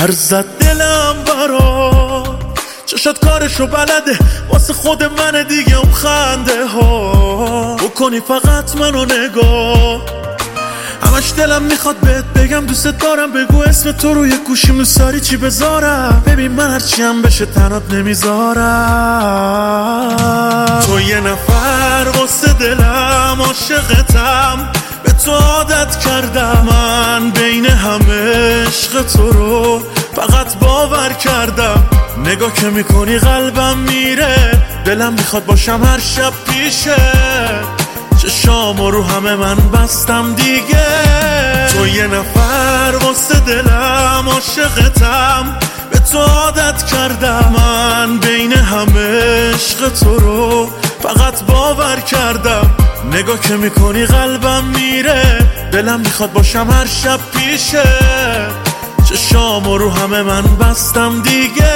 پر زد دلم برا چشات کارشو بلده واسه خود من دیگه اون خنده ها بکنی فقط منو نگاه همش دلم میخواد بهت بگم دوست دارم بگو اسم تو روی گوشیم دوست داری چی بذارم ببین من هرچی هم بشه تنات نمیذارم تو یه نفر واسه دلم عاشقتم به تو عادت کردم من بین همه عشق تو رو فقط باور کردم نگاه که میکنی قلبم میره دلم میخواد باشم هر شب پیشه چشامو رو همه من بستم دیگه تو یه نفر واسه دلم عاشقتم به تو عادت کردم من بین همه عشق تو رو فقط باور کردم نگاه که میکنی قلبم میره دلم میخواد باشم هر شب پیشه چشامو رو همه من بستم دیگه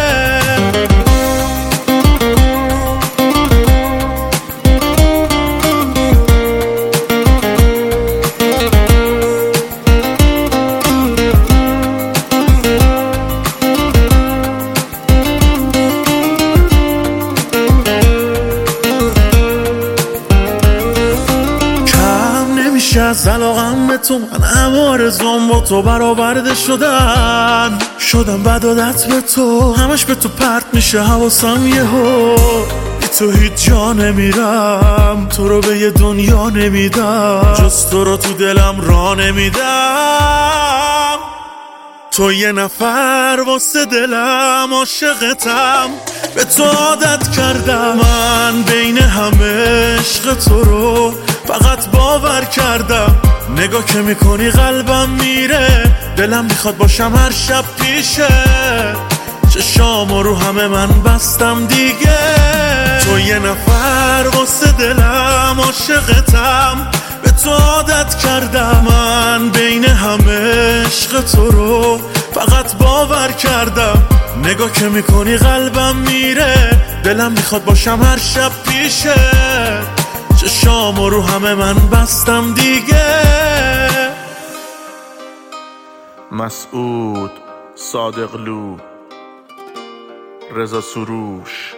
از علاقم به تو من همه آرزوام با تو برآورده شدم بد عادت به تو همش به تو پرت میشه حواسم یهو بی تو هیچ جا نمیرم تو رو به یه دنیا نمیدم جز تو رو تو دلم را نمیدم تو یه نفر واسه دلم عاشقتم به تو عادت کردم من بین همه عشق تو رو فقط باور کردم نگاه که میکنی قلبم میره دلم میخواد باشم هر شب پیشه چشامو رو همه من بستم دیگه تو یه نفر واسه دلم عاشقتم به تو عادت کردم من بین همه عشق تو رو فقط باور کردم نگاه که میکنی قلبم میره دلم میخواد باشم هر شب پیشه چشامو رو همه من بستم دیگه مسعود صادقلو رضا سروش